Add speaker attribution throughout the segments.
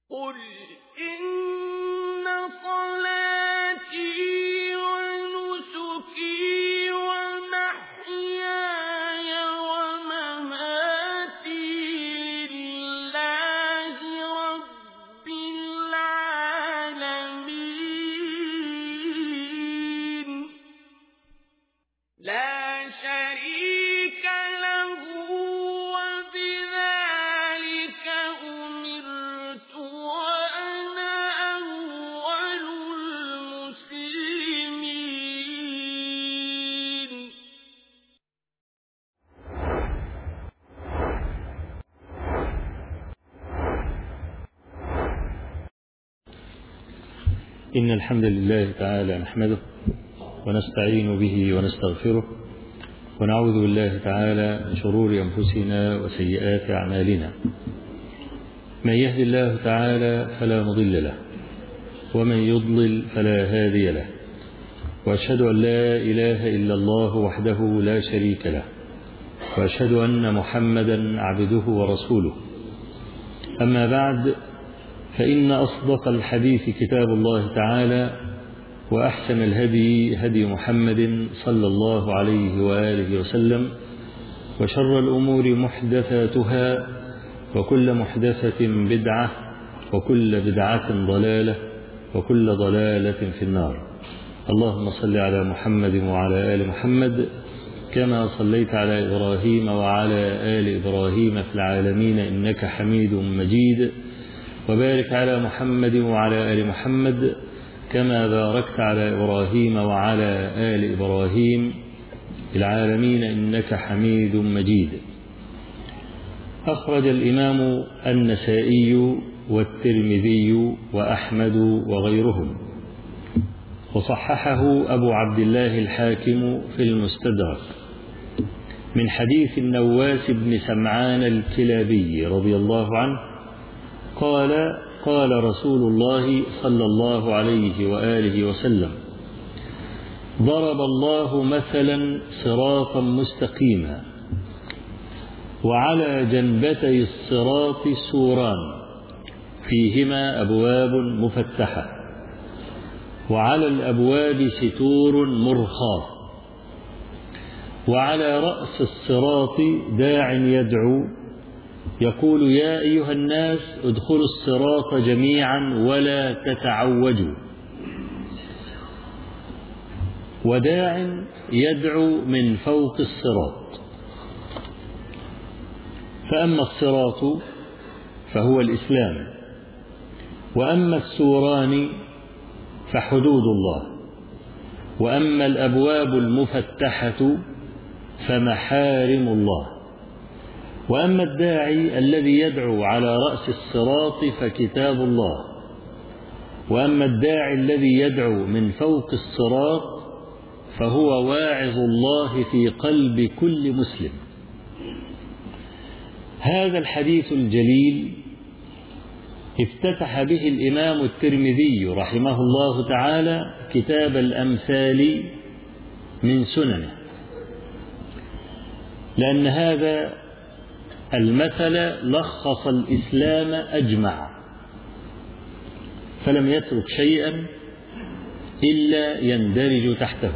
Speaker 1: قل إن صلاتي ونسكي ومحياي ومماتي لله رب العالمين لا شريك له وبذلك أمرت وأنا أول المسلمين.
Speaker 2: إن الحمد لله تعالى نحمده ونستعين به ونستغفره ونعوذ بالله تعالى من شرور أنفسنا وسيئات أعمالنا. من يهد الله تعالى فلا مضل له ومن يضلل فلا هادي له، وأشهد أن لا إله إلا الله وحده لا شريك له، وأشهد أن محمدا عبده ورسوله. أما بعد، فإن أصدق الحديث كتاب الله تعالى، وأحسن الهدي هدي محمد صلى الله عليه وآله وسلم، وشر الأمور محدثاتها، وكل محدثة بدعة، وكل بدعة ضلالة، وكل ضلالة في النار. اللهم صل على محمد وعلى آل محمد كما صليت على إبراهيم وعلى آل إبراهيم في العالمين إنك حميد مجيد، وبارك على محمد وعلى آل محمد كما باركت على إبراهيم وعلى آل إبراهيم في العالمين إنك حميد مجيد. أخرج الإمام النسائي والترمذي وأحمد وغيرهم، وصححه أبو عبد الله الحاكم في المستدرك من حديث النواس بن سمعان الكلابي رضي الله عنه قال: قال رسول الله صلى الله عليه وآله وسلم: ضرب الله مثلا صراطا مستقيما، وعلى جنبتي الصراط سوران فيهما أبواب مفتحة، وعلى الأبواب ستور مرخاة، وعلى رأس الصراط داع يدعو يقول: يا أيها الناس ادخلوا الصراط جميعا ولا تتعوجوا، وداع يدعو من فوق الصراط. فأما الصراط فهو الإسلام، وأما السوران فحدود الله، وأما الأبواب المفتحة فمحارم الله، وأما الداعي الذي يدعو على رأس الصراط فكتاب الله، وأما الداعي الذي يدعو من فوق الصراط فهو واعظ الله في قلب كل مسلم. هذا الحديث الجليل افتتح به الإمام الترمذي رحمه الله تعالى كتاب الأمثال من سننه، لأن هذا المثل لخص الإسلام أجمع، فلم يترك شيئا إلا يندرج تحته.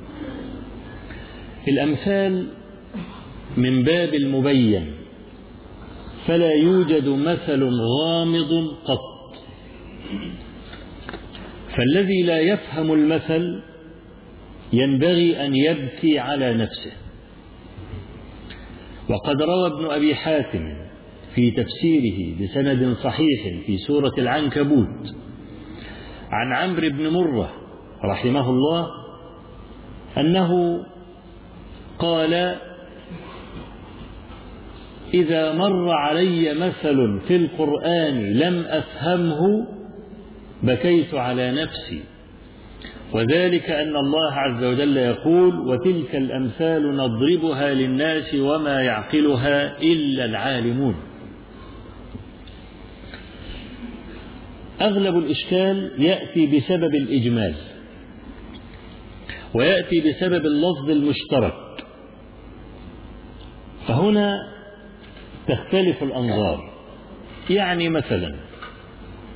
Speaker 2: الأمثال من باب المبين، فلا يوجد مثل غامض قط، فالذي لا يفهم المثل ينبغي أن يبكي على نفسه. وقد روى ابن أبي حاتم في تفسيره بسند صحيح في سورة العنكبوت عن عمرو بن مرة رحمه الله أنه قال: إذا مر علي مثل في القرآن لم أفهمه بكيت على نفسي، وذلك أن الله عز وجل يقول: وتلك الأمثال نضربها للناس وما يعقلها إلا العالمون. أغلب الإشكال يأتي بسبب الإجمال، ويأتي بسبب اللفظ المشترك، فهنا تختلف الأنظار. يعني مثلا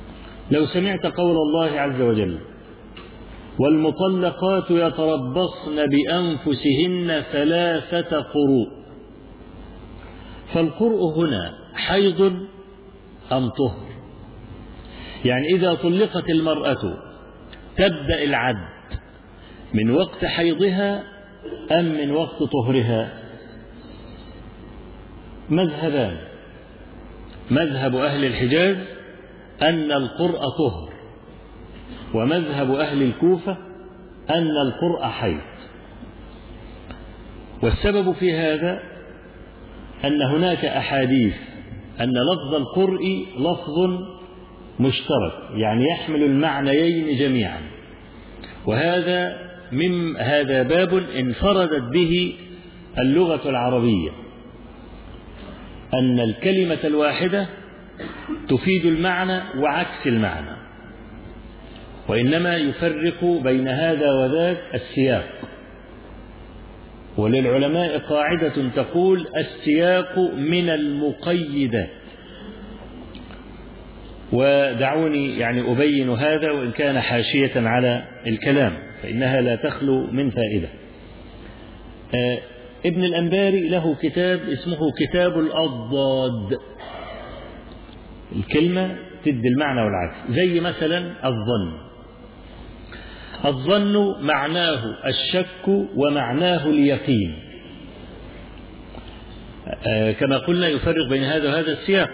Speaker 2: لو سمعت قول الله عز وجل: والمطلقات يتربصن بأنفسهن 3 قروء، فالقرء هنا حيض أم طهر؟ يعني إذا طلقت المرأة تبدأ العد من وقت حيضها أم من وقت طهرها؟ مذهبان: مذهب أهل الحجاز أن القرء طهر، ومذهب أهل الكوفة أن القرء حيض. والسبب في هذا أن هناك أحاديث أن لفظ القرء لفظ مشترك، يعني يحمل المعنيين جميعا، هذا باب انفردت به اللغة العربية، أن الكلمة الواحدة تفيد المعنى وعكس المعنى، وإنما يفرق بين هذا وذاك السياق. وللعلماء قاعدة تقول: السياق من المقيدات. ودعوني يعني أبين هذا وإن كان حاشية على الكلام، فإنها لا تخلو من فائدة. ابن الأنباري له كتاب اسمه كتاب الأضداد، الكلمة تدي المعنى والعكس، زي مثلا الظن معناه الشك ومعناه اليقين، كما قلنا يفرق بين هذا وهذا السياق.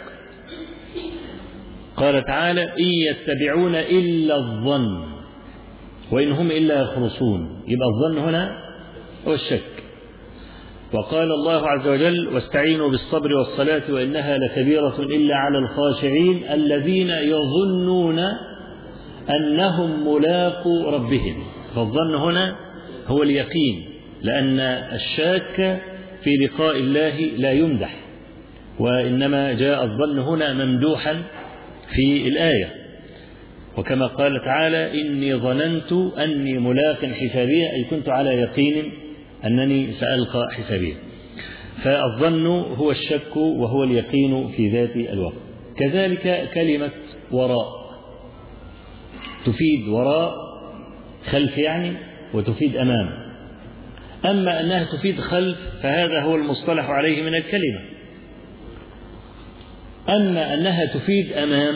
Speaker 2: قال تعالى: إن يتبعون إلا الظن وإن هم إلا يخرصون، يبقى الظن هنا هو الشك. وقال الله عز وجل: واستعينوا بالصبر والصلاة وإنها لكبيرة إلا على الخاشعين الذين يظنون أنهم ملاقو ربهم. فالظن هنا هو اليقين، لأن الشاك في لقاء الله لا يمدح، وإنما جاء الظن هنا ممدوحا في الآية. وكما قال تعالى: إني ظننت أني ملاق حسابية، أي كنت على يقين أنني سألقى حسابية. فالظن هو الشك وهو اليقين في ذات الوقت. كذلك كلمة وراء تفيد وراء خلف يعني، وتفيد أمام. أما أنها تفيد خلف فهذا هو المصطلح عليه من الكلمة. أما أنها تفيد أمام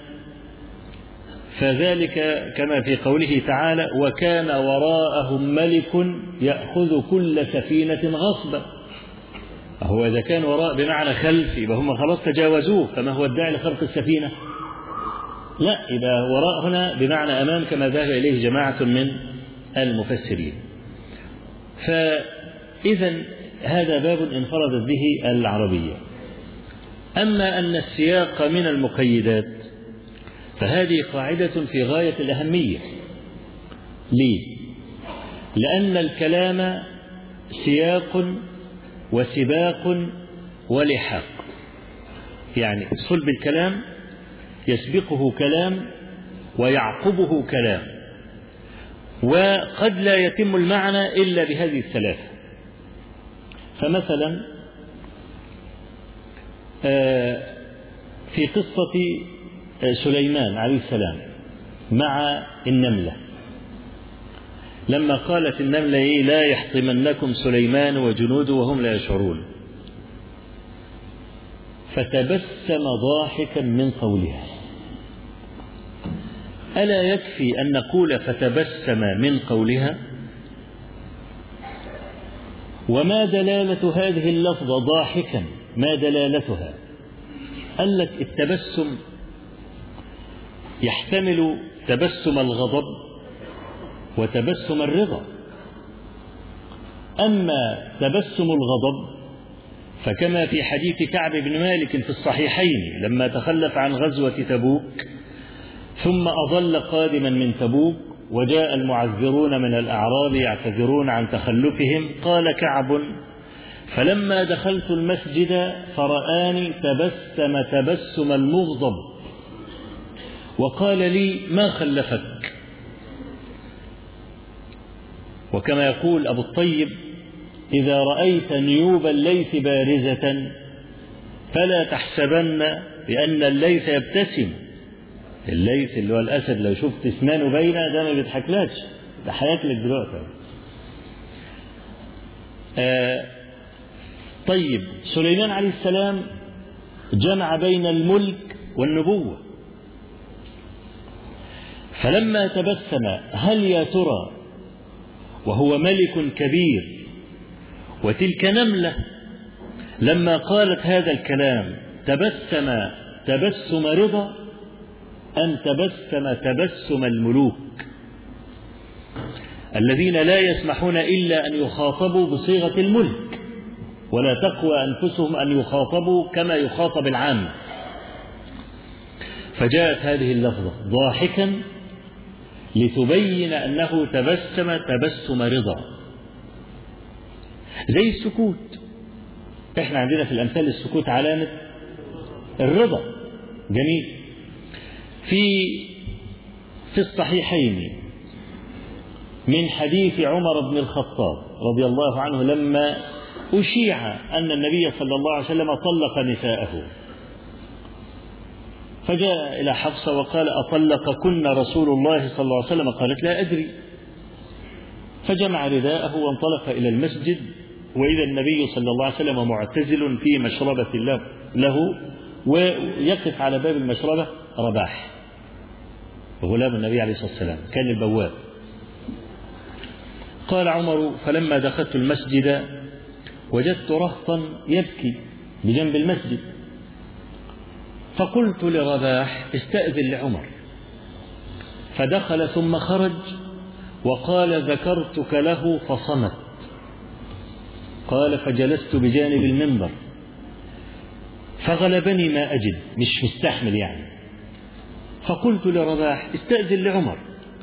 Speaker 2: فذلك كما في قوله تعالى: وكان وراءهم ملك يأخذ كل سفينة غصبا. هو إذا كان وراء بمعنى خلف يبقى هم خلاص تجاوزوه، فما هو الداعي لخرق السفينة؟ لا، يبقى وراء هنا بمعنى أمام كما ذهب إليه جماعة من المفسرين. فإذا هذا باب انفردت به العربية. أما أن السياق من المقيدات فهذه قاعدة في غاية الأهمية. ليه؟ لأن الكلام سياق وسباق ولحاق، يعني صلب الكلام يسبقه كلام ويعقبه كلام، وقد لا يتم المعنى إلا بهذه الثلاثة. فمثلا في قصة سليمان عليه السلام مع النملة، لما قالت النملة: لا يحطمنكم سليمان وجنوده وهم لا يشعرون، فتبسم ضاحكا من قولها. ألا يكفي أن نقول فتبسم من قولها؟ وما دلالة هذه اللفظة ضاحكا؟ ما دلالتها؟ قال لك التبسم يحتمل تبسم الغضب وتبسم الرضا. أما تبسم الغضب فكما في حديث كعب بن مالك في الصحيحين لما تخلف عن غزوة تبوك ثم أظل قادما من تبوك وجاء المعذرون من الأعراب يعتذرون عن تخلفهم، قال كعب: فلما دخلت المسجد فرآني تبسم تبسم المغضب وقال لي: ما خلفك؟ وكما يقول أبو الطيب: إذا رأيت نيوب الليث بارزة فلا تحسبن بأن الليث يبتسم، الليث اللي هو الأسد لو شفت اسنانه باينة ده ما بيضحكلكش، ده هياكلك دلوقتي. طيب سليمان عليه السلام جمع بين الملك والنبوة، فلما تبسم هل يا ترى وهو ملك كبير وتلك نملة لما قالت هذا الكلام تبسم تبسم رضا أم تبسم تبسم الملوك الذين لا يسمحون إلا أن يخاطبوا بصيغة الملك ولا تقوى أنفسهم أن يخاطبوا كما يخاطب العام. فجاءت هذه اللفظة ضاحكا لتبين أنه تبسم تبسم رضا، زي السكوت. احنا عندنا في الأمثال السكوت علامة الرضا. جميل. في الصحيحين من حديث عمر بن الخطاب رضي الله عنه لما أشيع أن النبي صلى الله عليه وسلم طلق نساءه، فجاء إلى حفصة وقال أطلقكن رسول الله صلى الله عليه وسلم؟ قالت لا أدري. فجمع رداءه وانطلق إلى المسجد، وإذا النبي صلى الله عليه وسلم معتزل في مشربة له، ويقف على باب المشربة رباح غلام النبي عليه الصلاة والسلام كان البواب. قال عمر فلما دخلت المسجد وجدت رهطا يبكي بجنب المسجد، فقلت لرباح استأذن لعمر، فدخل ثم خرج وقال ذكرتك له فصمت. قال فجلست بجانب المنبر فغلبني ما أجد، مش مستحمل يعني، فقلت لرباح استأذن لعمر،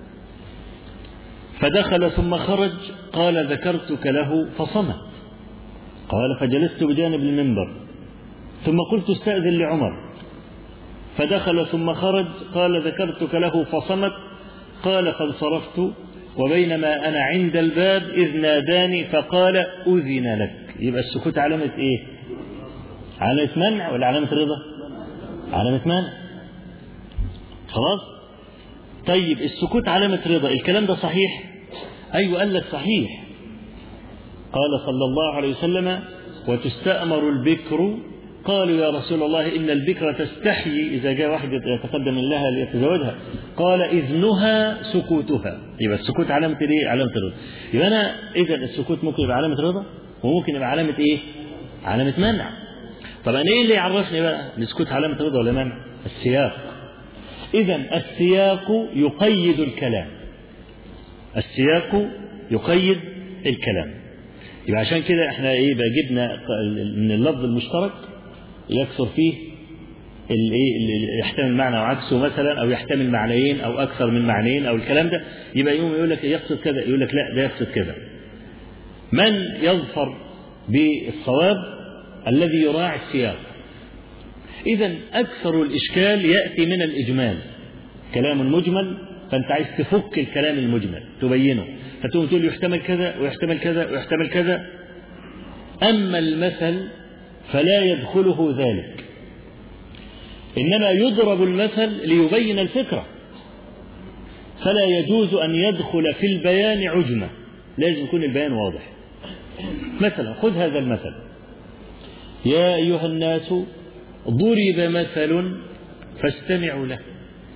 Speaker 2: فدخل ثم خرج قال ذكرتك له فصمت. قال فجلست بجانب المنبر ثم قلت استأذن لعمر، فدخل ثم خرج قال ذكرتك له فصمت. قال فانصرفت وبينما أنا عند الباب إذ ناداني فقال أذن لك. يبقى السكوت علامة إيه؟ علامة منع ولا علامة رضا؟ علامة منع. خلاص. طيب السكوت علامة رضا، الكلام ده صحيح؟ أيوة قال لك صحيح. قال صلى الله عليه وسلم وتستأمر البكر، قالوا يا رسول الله إن البكر تستحيي إذا جاء واحد يتقدم لها ليتزوجها، قال إذنها سكوتها. يبقى السكوت علامة إيه؟ علامة رضا. يبقى أنا إذا السكوت ممكن يبقى علامة رضا وممكن يبقى علامة إيه؟ علامة منع. طبعا إيه اللي يعرفني بقى السكوت علامة رضا ولا منع؟ السياق. إذا السياق يقيد الكلام، السياق يقيد الكلام. يبقى عشان كده احنا ايه بقى جبنا من اللفظ المشترك يكثر فيه اللي يحتمل معنى وعكسه مثلا، او يحتمل معنيين او اكثر من معنيين او الكلام ده، يبقى يوم يقول لك يقصد كذا، يقول لك لا ده يقصد كذا. من يظفر بالصواب الذي يراعي السياق. إذا أكثر الإشكال يأتي من الإجمال، كلام مجمل فأنت عايز تفك الكلام المجمل تبينه، فتقوم تقول يحتمل كذا ويحتمل كذا ويحتمل كذا. أما المثل فلا يدخله ذلك، إنما يضرب المثل ليبين الفكرة، فلا يجوز أن يدخل في البيان عجمة، لازم يكون البيان واضح. مثلا خذ هذا المثل: يا أيها الناس ضرب مثل فاستمعوا له،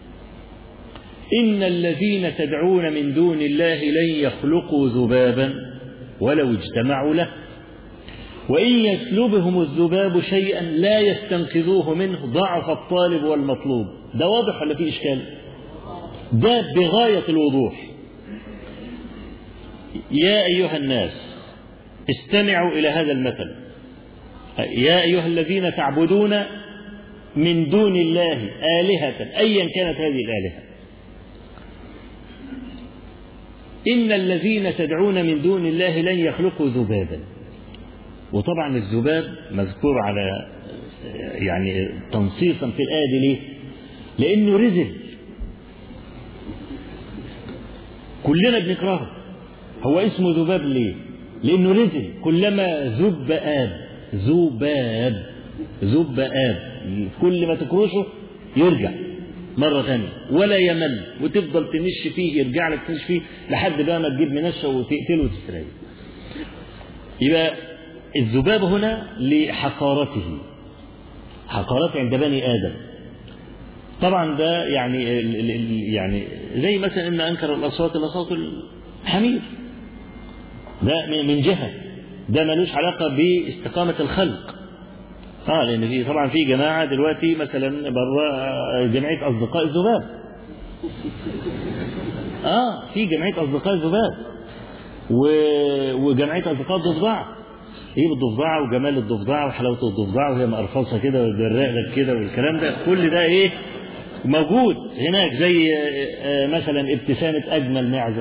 Speaker 2: إن الذين تدعون من دون الله لن يخلقوا ذبابا ولو اجتمعوا له، وإن يسلبهم الذباب شيئا لا يستنقذوه منه، ضعف الطالب والمطلوب. ده واضح ولا فيه إشكال؟ ده بغاية الوضوح. يا أيها الناس استمعوا إلى هذا المثل: يا أيها الذين تعبدون من دون الله آلهة أيا كانت هذه الآلهة، إن الذين تدعون من دون الله لن يخلقوا ذبابا. وطبعا الذباب مذكور على يعني تنصيصا في الآية دي. ليه؟ لأنه رزل، كلنا بنكرهه. هو اسمه ذباب ليه؟ لأنه رزل، كلما ذب آب، ذباب ذب آب، كل ما تكرشه يرجع. مرة ثانية ولا يمل، وتفضل تنش فيه، يرجع لك تنش فيه لحد بقى ما تجيب منشة وتقتله وتستريح. يبقى الذباب هنا لحقارته، حقارته عند بني آدم. طبعا ده يعني زي مثلا إن أنكر الأصوات لصوت الحمير، ده من جهة، ده ملوش علاقة باستقامة الخلق. لأن في طبعا في جماعة دلوقتي مثلا بره جمعية أصدقاء الذباب، في جمعية أصدقاء الذباب وجمعية أصدقاء الضفدع. ايه الضفدعة وجمال الضفدعة وحلاوة الضفدعة وهي مقرفصة كده وبالرقبة كده والكلام ده، كل ده ايه موجود هناك. زي مثلا ابتسامة أجمل معزة،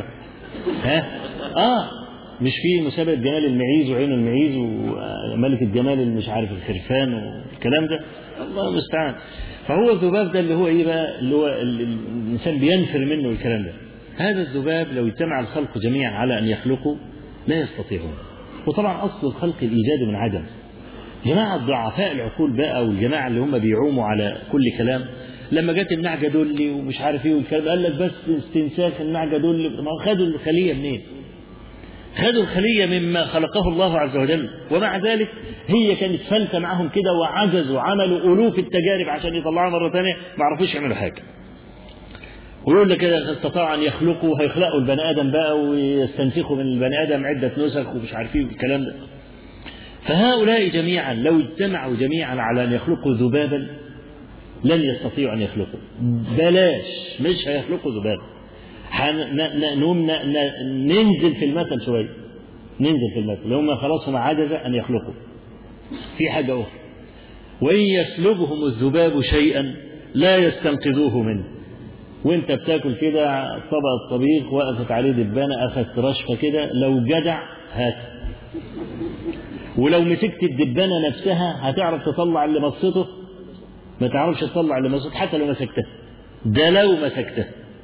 Speaker 2: مش في مسابقة جمال المعيز وعين المعيز وملكة جمال مش عارف الخرفان والكلام ده، الله المستعان. فهو الذباب ده اللي هو ايه بقى، اللي هو الإنسان بينفر منه الكلام ده. هذا الذباب لو اجتمع الخلق جميعا على أن يخلقوا لا يستطيعون. وطبعا أصل الخلق الإيجاد من عدم. جماعة ضعفاء العقول بقى والجماعة اللي هم بيعوموا على كل كلام، لما جت النعجة دولي ومش عارف ايه والكلام، قال لك بس استنساخ النعجة دولي. ما خدوا الخلية منين؟ خدوا الخلية مما خلقه الله عز وجل، ومع ذلك هي كانت فلتة معهم كده وعجزوا، عملوا ألوف التجارب عشان يطلعوا مرة ثانية ما عرفوش يعملوا حاجة. ويقول لك كده استطاعوا أن يخلقوا، هيخلقوا البني آدم بقى ويستنسخوا من البني آدم عدة نسخ ومش عارفين الكلام ده. فهؤلاء جميعا لو اجتمعوا جميعا على أن يخلقوا ذبابا لن يستطيعوا أن يخلقوا. بلاش، مش هيخلقوا ذبابا. ننزل في المثل شوية، ننزل في المثل. هم خلاص هم عجزة أن يخلقوا. في حاجة أخرى، وإن يسلبهم الذباب شيئا لا يستنقذوه منه. وانت بتاكل كده طبق الطبيخ وقفت عليه دبانة أخذت رشفة كده، لو جدع هات، ولو مسكت الدبانة نفسها هتعرف تطلع اللي مصته؟ ما تعرفش تطلع اللي مصته حتى لو مسكته. ده لو مسكته.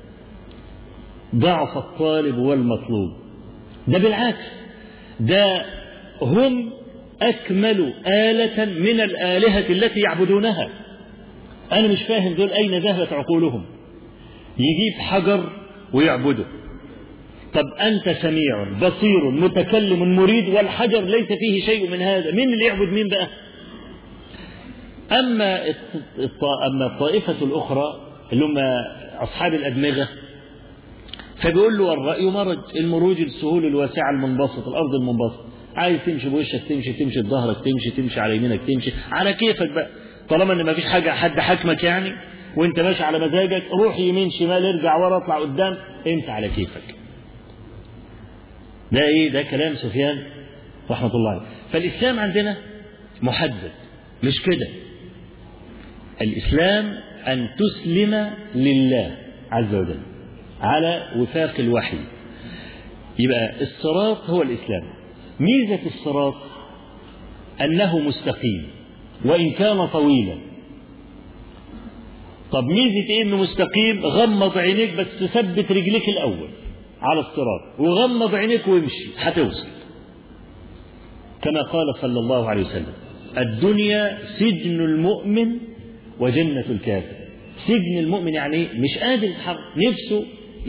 Speaker 2: ضعف الطالب والمطلوب. ده بالعكس، ده هم أكمل آلة من الآلهة التي يعبدونها. أنا مش فاهم دول أين ذهبت عقولهم. يجيب حجر ويعبده. طب أنت سميع بصير متكلم مريد والحجر ليس فيه شيء من هذا، مين اللي يعبد مين بقى؟ أما الطائفة الأخرى اللي هم أصحاب الأدمغة، فبيقول له الرأي مرج، المروج السهول الواسعة المنبسط، الأرض المنبسط، عايز تمشي بوشك تمشي، تمشي بظهرك تمشي على يمينك تمشي، على كيفك بقى، طالما ان ما فيش حاجة حد حكمك يعني وانت ماشي على مزاجك، روح يمين شمال ارجع ورا اطلع قدام، انت على كيفك. ده ايه؟ ده كلام سفيان رحمة الله عليه. فالإسلام عندنا محدد، مش كده. الإسلام أن تسلم لله عز وجل على وفاق الوحي. يبقى الصراط هو الإسلام. ميزة الصراط أنه مستقيم وإن كان طويلا. طب ميزة إيه إنه مستقيم؟ غمض عينيك بس تثبت رجليك الأول على الصراط، وغمض عينيك وامشي هتوصل. كما قال صلى الله عليه وسلم: الدنيا سجن المؤمن وجنة الكافر. سجن المؤمن يعني مش قادر يتحرك، نفسه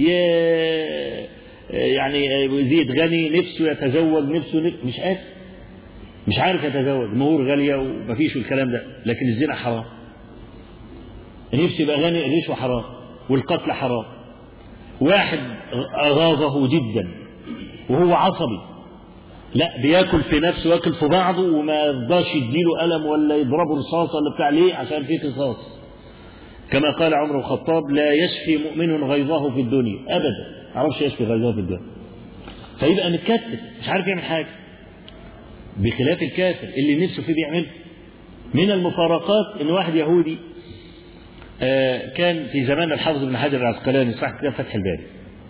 Speaker 2: يعني يزيد غني، نفسه يتزوج، نفسه مش قادر، مش عارف يتزوج، مهور غالية ومفيش الكلام ده، لكن الزنا حرام. نفسه يبقى غني، الرشوة حرام والقتل حرام. واحد أغاظه جدا وهو عصبي، لا بياكل في نفسه وياكل في بعضه وما يرضاش يديله ألم ولا يضربه رصاص ولا بتاع، ليه؟ عشان فيه قصاص. كما قال عمر الخطاب: لا يشفي مؤمن غيظه في الدنيا أبدا، ما عرفش يشفي غيظه في الدنيا. فيبقى متكتف مش عارف يعمل حاجة، بخلاف الكافر اللي نفسه فيه بيعمل. من المفارقات ان واحد يهودي كان في زمان الحافظ بن حجر العسقلاني صاحب كتاب فتح الباري،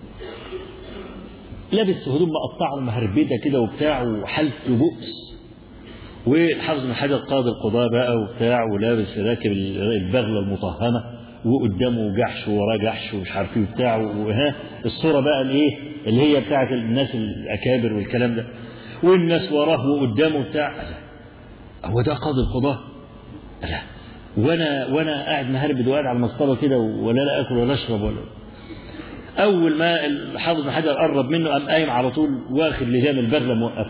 Speaker 2: لابس هدوم مقطعه ومهربده كده وبتاع وحالته بؤس، والحافظ بن حجر قاضي القضاء بقى وبتاع ولابس راكب البغله المطهمه وقدامه جحش ووراه جحش ومش عارف ايه وبتاع، وها الصوره بقى الايه اللي هي بتاعت الناس الاكابر والكلام ده، والناس وراه وقدامه بتاع. هو ده قاضي القضاء؟ لا، وانا قاعد مهربد وقاعد على المصطبه كده ولا لا اكل ولا اشرب ولا. اول ما الحافظ بن حجر قرب منه قام قايم على طول واخد لجام البغله موقفه.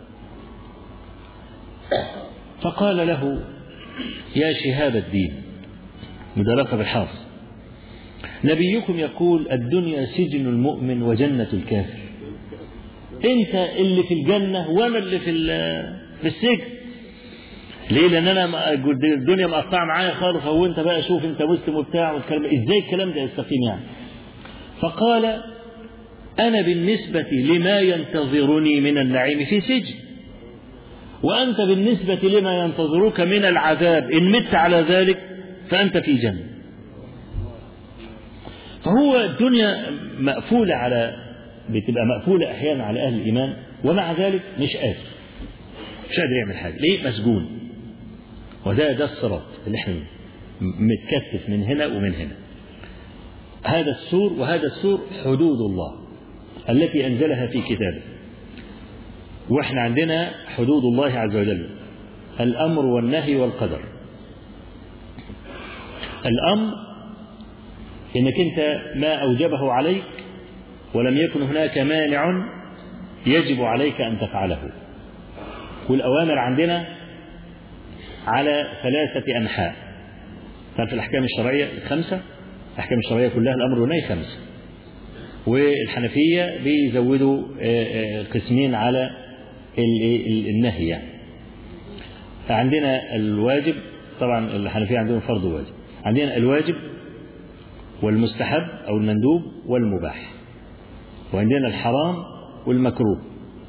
Speaker 2: فقال له: يا شهاب الدين، مدركه بالحافظ، نبيكم يقول: الدنيا سجن المؤمن وجنة الكافر. انت اللي في الجنة وانا اللي في السجن. ليه؟ لان انا الدنيا مقطعه معايا خالص، هو انت بقى شوف انت مسلم وبتاع والكلام. ازاي الكلام ده يستقيم يعني؟ فقال: انا بالنسبة لما ينتظرني من النعيم في سجن، وانت بالنسبة لما ينتظرك من العذاب ان مت على ذلك فانت في جنة. فهو الدنيا مقفولة بتبقى مقفولة أحيانا على أهل الإيمان، ومع ذلك مش قادر يعمل حاجة. ليه؟ مسجون. وده الصراط اللي احنا متكتف من هنا ومن هنا. هذا السور، وهذا السور حدود الله التي أنزلها في كتابه. واحنا عندنا حدود الله عز وجل: الأمر والنهي والقدر. الأمر إنك أنت ما أوجبه عليك ولم يكن هناك مانع يجب عليك أن تفعله. والأوامر عندنا على 3 أنحاء. ففي الأحكام الشرعية 5، الأحكام الشرعية كلها الأمر والنهي 5. والحنفية بيزودوا قسمين على النهي يعني. عندنا الواجب، طبعا الحنفية عندهم فرض وواجب. عندنا الواجب والمستحب أو المندوب والمباح، وعندنا الحرام والمكروه.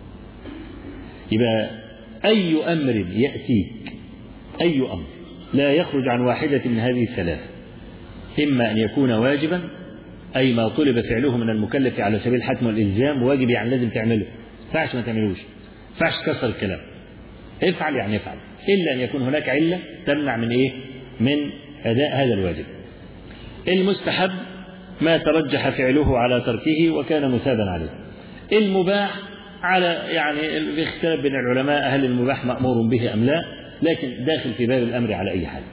Speaker 2: يبقى أي أمر يأتيك، أي أمر لا يخرج عن واحدة من هذه الثلاث: إما أن يكون واجبا، أي ما طلب فعله من المكلف على سبيل الحتم والإلزام، واجب يعني لازم تعمله، فعش ما تعملوش، فعش كسر الكلام، افعل يعني افعل، إلا أن يكون هناك علة تمنع من إيه؟ من أداء هذا الواجب. المستحب ما ترجح فعله على تركه وكان مثابا عليه. المباح على يعني الاختلاف بين العلماء هل المباح مأمور به أم لا، لكن داخل في باب الأمر على أي حال.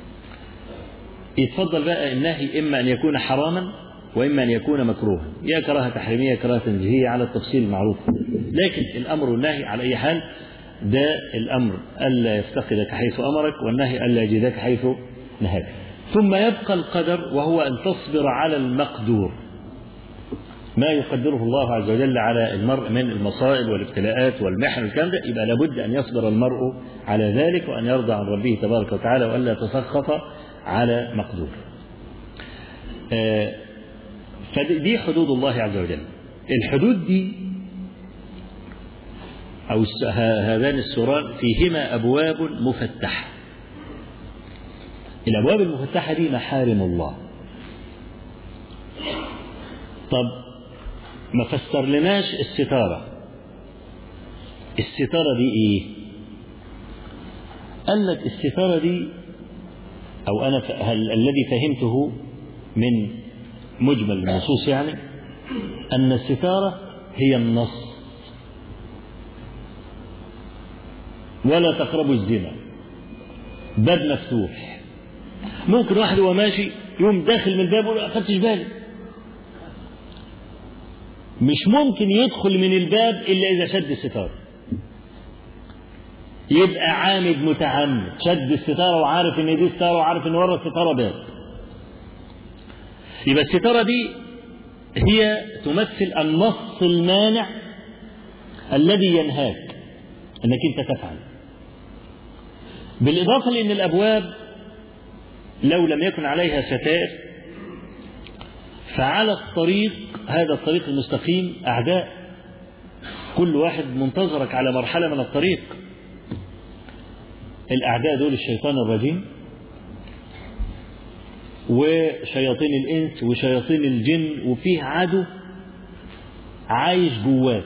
Speaker 2: يتفضل بقى النهي: إما أن يكون حراما وإما أن يكون مكروها، يا كراهة تحريمية كراهة تنزيهية على التفصيل المعروف. لكن الأمر والنهي على أي حال، ده الأمر ألا يفتقدك حيث أمرك، والنهي ألا يجدك حيث نهاك. ثم يبقى القدر، وهو أن تصبر على المقدور، ما يقدره الله عز وجل على المرء من المصائب والابتلاءات والمحن والكلام ده. يبقى لابد أن يصبر المرء على ذلك، وأن يرضى عن ربه تبارك وتعالى، وألا يتسخط على مقدور. فدي حدود الله عز وجل. الحدود دي أو هذان السوران فيهما أبواب مفتحة. الأبواب المفتحة دي محارم الله. طب ما فسر لناش الستارة. الستارة دي إيه؟ قال لك الستارة دي، أو أنا الذي فهمته من مجمل النصوص يعني، أن الستارة هي النص: ولا تقربوا الزنا. باب مفتوح، ممكن واحد وهو ماشي يقوم داخل من الباب ويقول: أخدتش بالي. مش ممكن يدخل من الباب إلا إذا شد الستارة. يبقى عامد متعمد، شد الستارة وعارف إن دي ستارة وعارف إن ورا الستارة باب. يبقى الستارة دي هي تمثل النص المانع الذي ينهاك أنك أنت تفعل. بالإضافة لأن الأبواب لو لم يكن عليها ستائر فعلى الطريق، هذا الطريق المستقيم، أعداء، كل واحد منتظرك على مرحلة من الطريق. الأعداء دول الشيطان الرجيم وشياطين الإنس وشياطين الجن، وفيه عدو عايش جواك،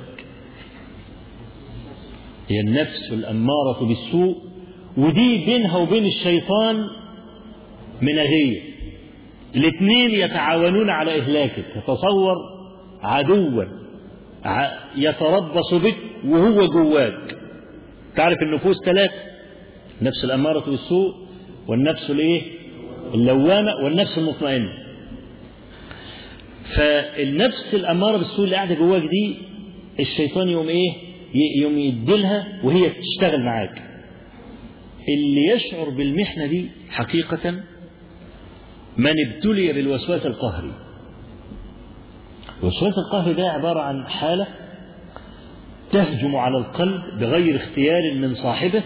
Speaker 2: هي النفس الأمارة بالسوء، ودي بينها وبين الشيطان مناهية. الاثنين يتعاونون على إهلاكك. تصور عدوا يتربص بك وهو جواك. تعرف النفوس 3: نفس الأمارة بالسوء، والنفس الايه اللوامة والنفس المطمئنة. فالنفس الأمارة بالسوء اللي قاعدة جواك دي الشيطان يوم ايه يوم يديلها وهي تشتغل معاك. اللي يشعر بالمحنة دي حقيقة من ابتلي بالوسواس القهري. الوسواس القهري ده عبارة عن حالة تهجم على القلب بغير اختيار من صاحبه،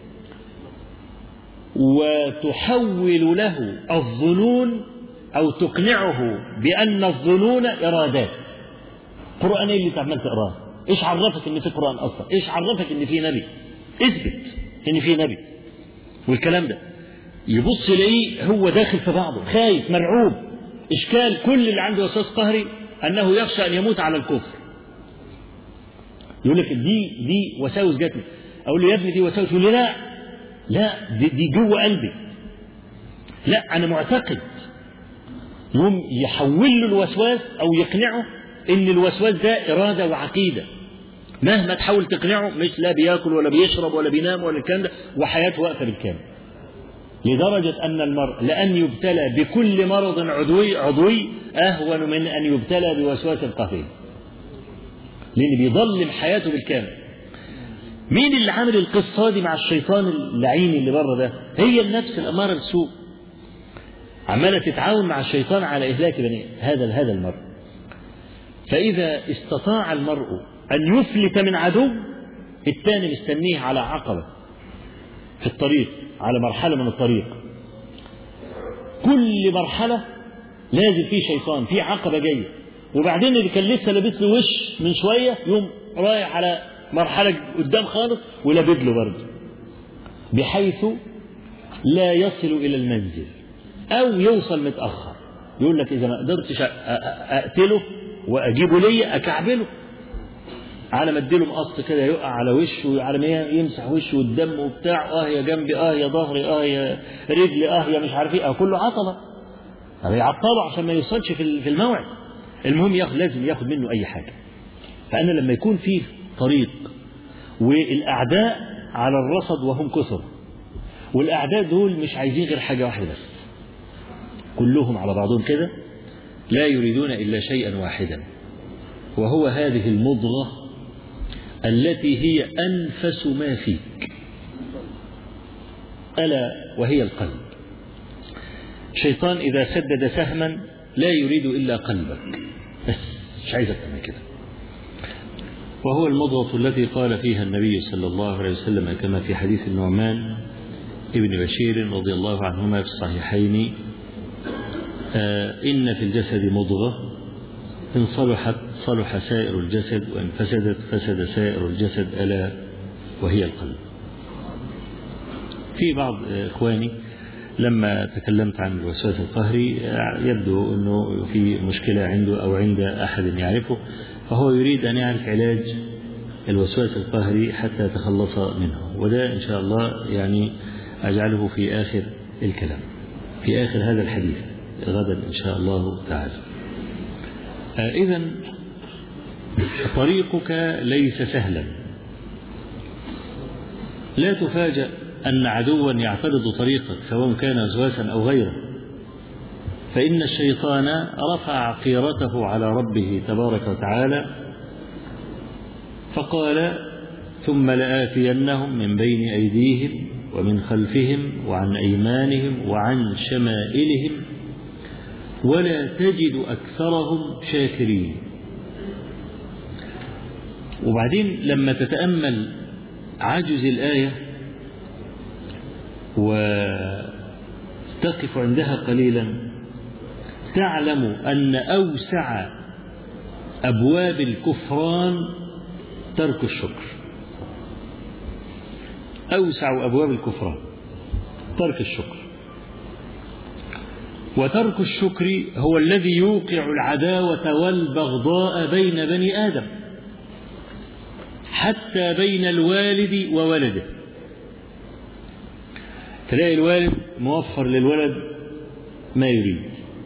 Speaker 2: وتحول له الظنون أو تقنعه بأن الظنون إرادات. قرآن ايه اللي تعمل تقراه؟ ايش عرفك ان في قرآن اصلا؟ ايش عرفك ان في نبي؟ اثبت ان في نبي. والكلام ده يبص يلاقيه هو داخل في بعضه، خايف مرعوب. اشكال كل اللي عنده وسواس قهري انه يخشى ان يموت على الكفر. يقول لك دي وساوس جاتني. اقول له يا ابني دي وساوس، يقول لي لا دي جوه قلبي. لا انا معتقد. يقوم يحول له الوسواس او يقنعه ان الوسواس ده اراده وعقيده. مهما تحاول تقنعه مش لا بياكل ولا بيشرب ولا بينام ولا الكلام ده، وحياته واقفه بالكامل. لدرجه ان المرء لان يبتلى بكل مرض عضوي اهون من ان يبتلى بوسواس قهري، لان بيضلم حياته بالكامل. مين اللي عامل القصه دي مع الشيطان اللعين اللي بره ده؟ هي النفس الاماره بالسوء، عماله تتعاون مع الشيطان على اهلاك بني هذا المرء. فاذا استطاع المرء ان يفلت من عدو، الثاني مستنيه على عقبه في الطريق، على مرحله من الطريق. كل مرحله لازم في شيطان، في عقبه جايه، وبعدين اللي كان لسه لابس له وش من شويه يوم رايح على مرحله قدام خالص ولابد له برضه، بحيث لا يصل الى المنزل او يوصل متاخر. يقول لك اذا ما قدرتش اقتله واجيبه ليا اكعبله، على ما اديله مقص كده يقع على وشه، على ما يمسح وشه والدم وبتاع، يا جنبي، يا ظهري، يا رجلي، يا مش عارف ايه، كله عطله. يعطله عشان ما يوصلش في الموعد. المهم لازم ياخد منه اي حاجه. فانا لما يكون في طريق والاعداء على الرصد وهم كثر، والاعداء دول مش عايزين غير حاجه واحده بس، كلهم على بعضهم كده لا يريدون الا شيئا واحدا، وهو هذه المضغه التي هي انفس ما فيك، الا وهي القلب. الشيطان اذا سدد سهما لا يريد الا قلبك بس، مش عايز اكتر من كده. وهو المضغة التي قال فيها النبي صلى الله عليه وسلم كما في حديث النعمان ابن بشير رضي الله عنهما في الصحيحين: إن في الجسد مضغة إن صلحت صلح سائر الجسد، وإن فسدت فسد سائر الجسد، ألا وهي القلب. في بعض إخواني لما تكلمت عن الوسواس القهري يبدو أنه في مشكلة عنده أو عند أحد يعرفه، فهو يريد أن يعرف علاج الوسواس القهري حتى يتخلص منه، وده إن شاء الله يعني أجعله في آخر الكلام، في آخر هذا الحديث غدا إن شاء الله تعالى. إذن طريقك ليس سهلا. لا تفاجأ أن عدوا يعترض طريقك سواء كان وسواسا أو غيره، فإن الشيطان رفع قيرته على ربه تبارك وتعالى فقال: ثم لآتينهم من بين أيديهم ومن خلفهم وعن أيمانهم وعن شمائلهم ولا تجد أكثرهم شاكرين. وبعدين لما تتأمل عجز الآية وتقف عندها قليلا تعلم أن أوسع أبواب الكفران ترك الشكر. أوسع أبواب الكفران ترك الشكر، وترك الشكر هو الذي يوقع العداوة والبغضاء بين بني آدم، حتى بين الوالد وولده. تلاقي الوالد موفر للولد ما يريد،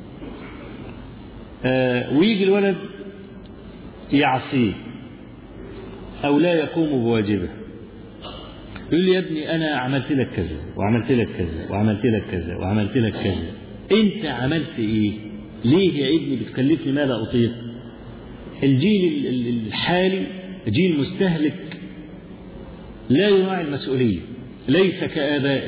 Speaker 2: ويجي الولد يعصيه أو لا يقوم بواجبه، يقول لي يا ابني أنا عملت لك كذا وعملت لك كذا وعملت لك كذا وعملت لك كذا، أنت عملت إيه؟ ليه يا ابني بتكلفني ما لا أطيق؟ الجيل الحالي جيل مستهلك لا يراعي المسؤولية، ليس كآبائه.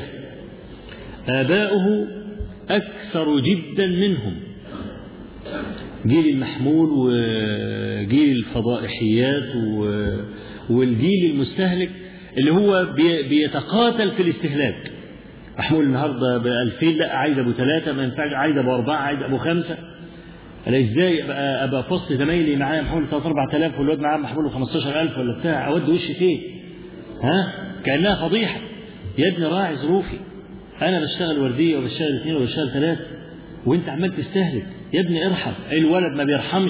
Speaker 2: آباؤه أكثر جدا منهم، جيل المحمول وجيل الفضائحيات والجيل المستهلك اللي هو بيتقاتل في الاستهلاك. محمول النهارده ب2000، لا عايز ابو 3، ما ينفعش، عايز ابو 4، عايز ابو 5. انا ازاي ابقى في وسط زمايلي معايا محمول 3-4,000 والواد معاه محمول 15,000 ولا بتاع، اود وشي فين؟ كانها فضيحه. يا ابني راعي ظروفي، انا بشتغل ورديه وبشتغل 2 وبشتغل 3 وانت عمال تستهلك. يا ابني ارحم. الولد ما بيرحمش،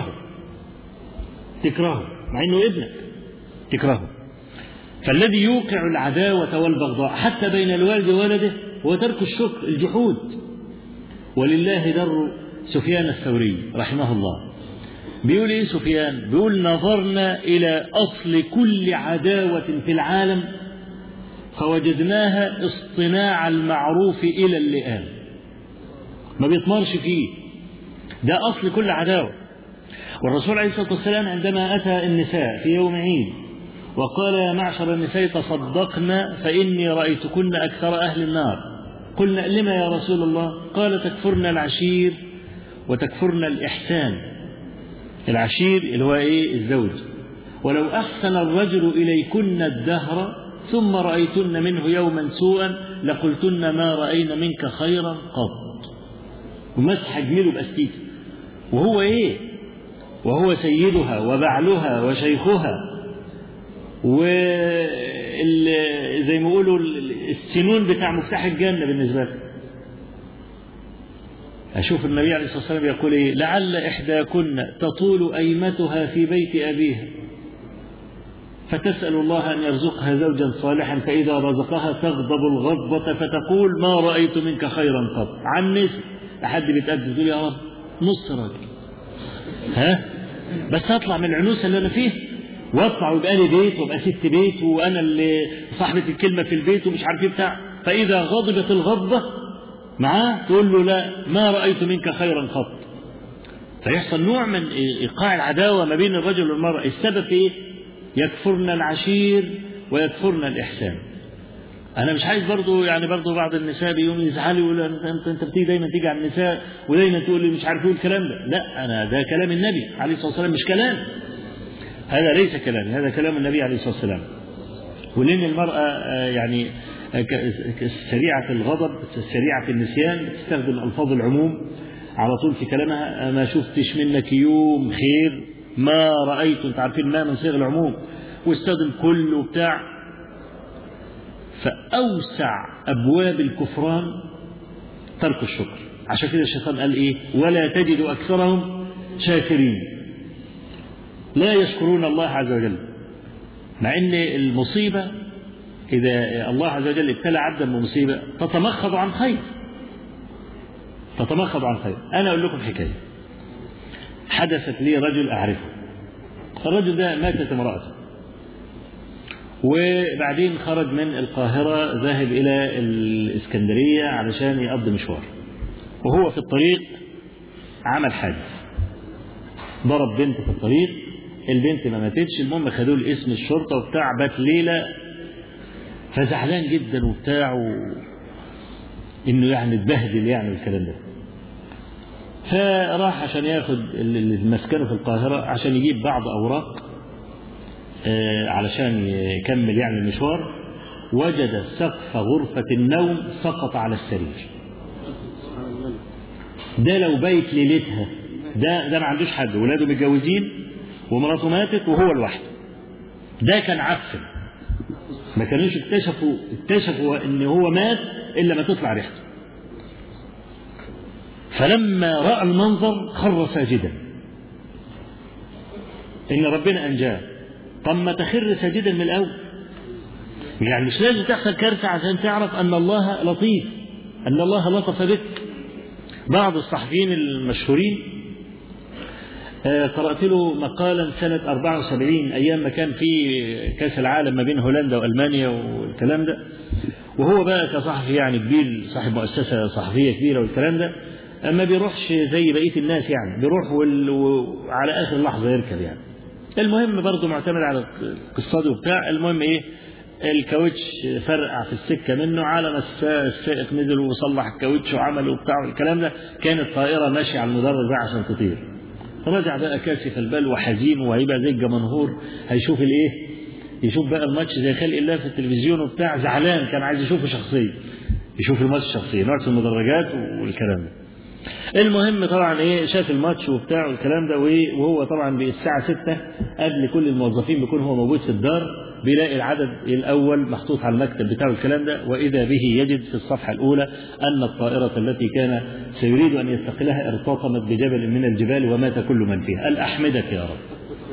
Speaker 2: تكرهه مع انه ابنك، تكرهه. فالذي يوقع العداوة والبغضاء حتى بين الوالد وولده هو ترك الشكر، الجحود. ولله در سفيان الثوري رحمه الله، بيقول ايه سفيان؟ بيقول نظرنا إلى أصل كل عداوة في العالم فوجدناها اصطناع المعروف إلى اللئام. ما بيطمرش فيه، ده أصل كل عداوة. والرسول عليه الصلاة والسلام عندما أتى النساء في يوم عيد وقال يا معشر النساء تصدقن فإني رأيتكن أكثر أهل النار، قلنا لما يا رسول الله؟ قال تكفرن العشير وتكفرن الإحسان. العشير اللي هو إيه؟ الزوج. ولو أحسن الرجل إليكن الدهر ثم رأيتن منه يوما سوءا لقلتن ما رأينا منك خيرا قط. ومسح جميله بأستيك، وهو إيه؟ وهو سيدها وبعلها وشيخها، وزي ما يقولوا السنون بتاع مفتاح الجنة بالنسبة له. أشوف النبي عليه الصلاة والسلام يقول إيه؟ لعل إحداكن تطول أيمتها في بيت أبيها فتسأل الله أن يرزقها زوجا صالحا فإذا رزقها تغضب الغضبة فتقول ما رأيت منك خيرا قط. عن نسي لحد بيتقدم تقول يا رب نص راجل، بس هطلع من العنوسة اللي أنا فيه واطلع ويبقى لي بيت وابقى ست بيت وانا اللي صاحبة الكلمة في البيت ومش عارف ايه بتاع. فاذا غضبت الغضبة معاه تقول له لا ما رأيت منك خيرا قط. فيحصل نوع من ايقاع العداوة ما بين الرجل والمرأة. السبب ايه؟ يكفرن العشير ويكفرن الإحسان. انا مش عايز برضو يعني برضو بعض النساء بيقوم يزعلوا يقولوا انت بتيجي دايما تيجي على النساء ودايما تقول لي مش عارف ايه الكلام ده. لا، انا ده كلام النبي عليه الصلاة والسلام، مش كلام، هذا ليس كلامي، هذا كلام النبي عليه الصلاة والسلام. ولأن المرأة يعني سريعة الغضب سريعة النسيان تستخدم ألفاظ العموم على طول في كلامها. ما شفتش منك يوم خير، ما رأيت، انت عارفين ما من صيغ العموم، واستخدم كل وبتاع. فأوسع أبواب الكفران ترك الشكر. عشان كده الشيطان قال إيه؟ ولا تجد أكثرهم شاكرين، لا يشكرون الله عز وجل. مع ان المصيبة اذا الله عز وجل ابتلى عبدا بمصيبة تتمخض عن خير، تتمخض عن خير. انا اقول لكم حكاية حدثت لي رجل اعرفه. الرجل ده ماتت امرأته، وبعدين خرج من القاهرة ذاهب الى الاسكندرية علشان يقضي مشوار، وهو في الطريق عمل حادث، ضرب بنت في الطريق، البنت ما ماتتش. المهم خدوه لاسم الشرطة وبتاع، بات ليلة، فزعلان جدا وبتاع انه يعني اتبهدل يعني الكلام ده. فراح عشان ياخد مسكنه في القاهرة عشان يجيب بعض اوراق علشان يكمل يعني المشوار. وجد سقف غرفة النوم سقط على السرير. ده لو بيت ليلتها، ده ما عندوش حد، ولاده متجوزين ومراته ماتت وهو لوحده. ده كان عفن، ما كانوش اكتشفوا ان هو مات الا ما تطلع ريحته. فلما راى المنظر خر ساجدا ان ربنا انجاه. طب ما تخر ساجدا من الاول، يعني مش لازم تحصل كارثه عشان تعرف ان الله لطيف، ان الله لطف بك. بعض الصحفيين المشهورين قرأت له مقالا سنة 74 أيام ما كان في كأس العالم ما بين هولندا وألمانيا والكلام ده، وهو بقى كصحفي يعني كبير صاحب مؤسسة صحفية كبيرة والكلام ده، أما بيروحش زي بقية الناس يعني، بيروح وعلى آخر لحظة يركب يعني. المهم برضه معتمد على الاقتصاد وبتاع. المهم إيه، الكاوتش فرقع في السكة منه، على ما السائق نزل وصلح الكاوتش وعمل وبتاع والكلام ده، كانت الطائرة ماشية على المدرج بقى عشان تطير. رجع بقى كاسف البال وحزين، وهيبقى زي الجمهور هيشوف الايه، يشوف بقى الماتش زي خلق الله في التلفزيون وبتاع، زعلان كان عايز يشوفه شخصيا، يشوف الماتش شخصيا، نقعد في المدرجات والكلام ده. المهم طبعا ايه، شاف الماتش وبتاع والكلام ده، وهو طبعا بالساعة 6 قبل كل الموظفين بيكون هو موجود في الدار، بيلاقي العدد الأول محطوط على المكتب بتاعه الكلام ده، وإذا به يجد في الصفحة الأولى أن الطائرة التي كان سيريد أن يستقلها ارتطمت بجبل من الجبال ومات كل من فيها. الأحمدك يا رب.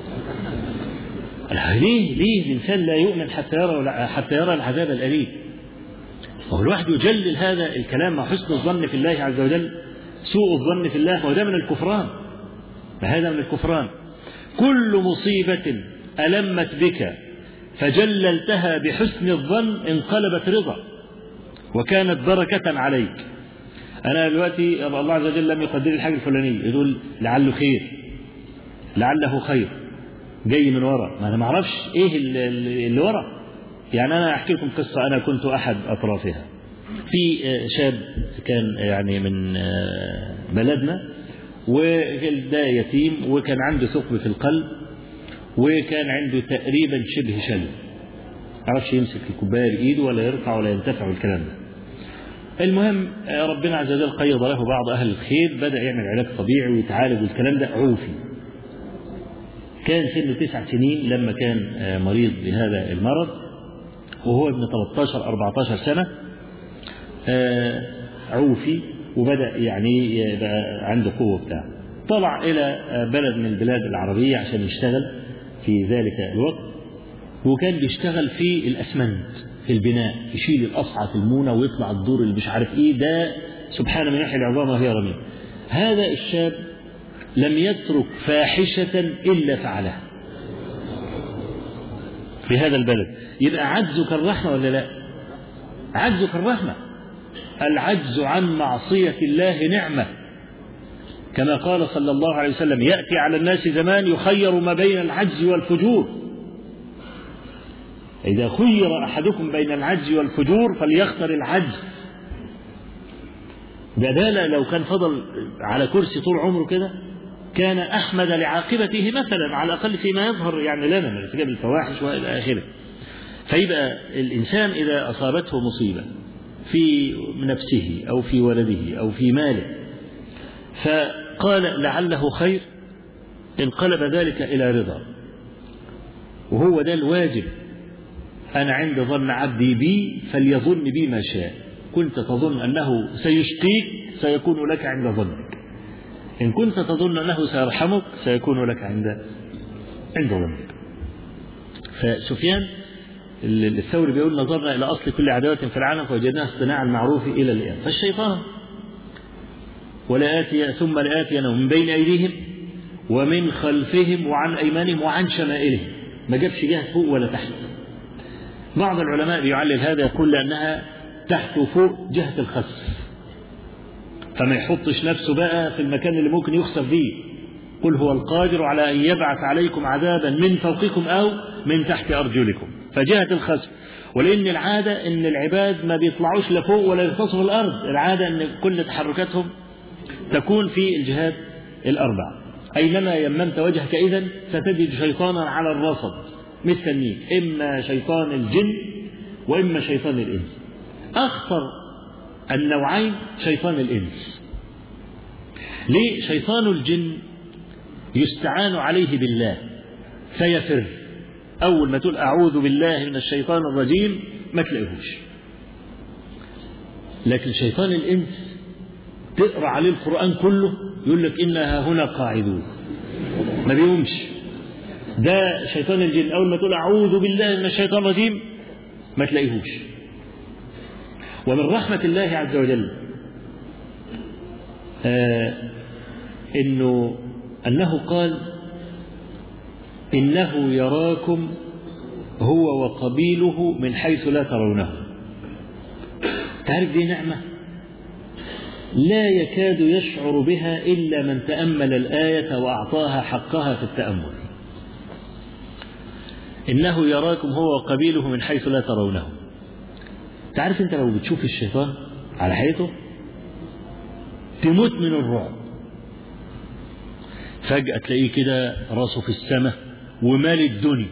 Speaker 2: ليه الإنسان لا يؤمن حتى يرى العذاب الأليم؟ وهو الواحد يجلل هذا الكلام مع حسن الظن في الله عز وجل، سوء الظن في الله، وده من الكفران، فهذا من الكفران. كل مصيبة ألمت بك فجللتها بحسن الظن انقلبت رضا وكانت بركة عليك. أنا دلوقتي الله عز وجل لم يقدر الحاجة الفلانية، يقول لعله خير، لعله خير جاي من وراء، ما أنا ما أعرفش إيه اللي وراء. يعني أنا أحكي لكم قصة، أنا كنت أحد أطرافها. في شاب كان يعني من بلدنا، وده يتيم، وكان عنده ثقب في القلب، وكان عنده تقريبا شبه شلل، عرفش يمسك الكوبايه بايده ولا يرفع ولا ينتفع والكلام ده. المهم ربنا عز وجل قيض له بعض اهل الخير، بدا يعمل علاج طبيعي ويتعالج والكلام ده، عوفي. كان سنه 9 سنين لما كان مريض بهذا المرض، وهو ابن 13 14 سنه عوفي، وبدا يعني يبقى عنده قوه بتاع. طلع الى بلد من البلاد العربيه عشان يشتغل في ذلك الوقت، وكان بيشتغل في الأسمنت في البناء، يشيل الأصعى في المونة ويطلع الدور اللي مش عارف إيه ده، سبحان من يحيي العظام وهي رميم. هذا الشاب لم يترك فاحشة إلا فعلها في هذا البلد. يبقى عجزك الرحمة ولا لا؟ عجزك الرحمة. العجز عن معصية الله نعمة، كما قال صلى الله عليه وسلم: يأتي على الناس زمان يخير ما بين العجز والفجور، إذا خير أحدكم بين العجز والفجور فليختر العجز. بدالا لو كان فضل على كرسي طول عمره كده كان أحمد لعاقبته مثلا، على الأقل فيما يظهر يعني لنا من ارتكاب الفواحش وإلى آخره. فيبقى الإنسان إذا أصابته مصيبة في نفسه أو في ولده أو في ماله فقال لعله خير، انقلب ذلك إلى رضا. وهو ده الواجب. أنا عند ظن عبدي بي فليظن بي ما شاء. كنت تظن أنه سيشقيك سيكون لك عند ظنك، إن كنت تظن أنه سيرحمك سيكون لك عند ظنك. فسفيان الثوري بيقول: نظرنا إلى أصل كل عداوة في العالم فوجدناها اصطناع المعروف إلى الآن. فالشيطان ثم لآتينهم من بين أيديهم ومن خلفهم وعن أيمانهم وعن شمائلهم، ما جابش جهة فوق ولا تحت. بعض العلماء بيعلل هذا، يقول لأنها تحت وفوق جهة الخسف، فما يحطش نفسه بقى في المكان اللي ممكن يخسف فيه. قل هو القادر على أن يبعث عليكم عذابا من فوقكم أو من تحت أرجلكم، فجهة الخسف. ولأن العادة أن العباد ما بيطلعوش لفوق ولا يغطسوا في الأرض، العادة أن كل تحركاتهم تكون في الجهات الأربع. أينما يممت وجهك إذن ستجد شيطانا على الرصد مستنيك، إما شيطان الجن وإما شيطان الإنس. أخطر النوعين شيطان الإنس. ليه؟ شيطان الجن يستعان عليه بالله فيفر، أول ما تقول أعوذ بالله من الشيطان الرجيم ما تلاقيهوش. لكن شيطان الإنس تقرأ عليه القرآن كله يقول لك إنها هنا قاعدون، ما بيقومش. ده شيطان الجن أول ما تقول أعوذ بالله من الشيطان الرجيم ما تلاقيهوش. ومن رحمة الله عز وجل إنه أنه قال إنه يراكم هو وقبيله من حيث لا ترونه. تعرف دي نعمة لا يكاد يشعر بها إلا من تأمل الآية وأعطاها حقها في التأمل. إنه يراكم هو وقبيله من حيث لا ترونه. تعرف أنت لو بتشوف الشيطان على حياته تموت من الرعب، فجأة تلاقيه كده راسه في السماء ومال الدنيا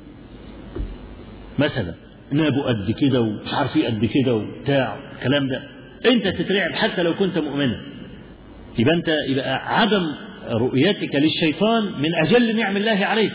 Speaker 2: مثلا، نابه قد كده ومش عارف ايه قد كده وبتاع الكلام ده، انت تترعب حتى لو كنت مؤمنا. يبقى عدم رؤيتك للشيطان من اجل نعم الله عليك،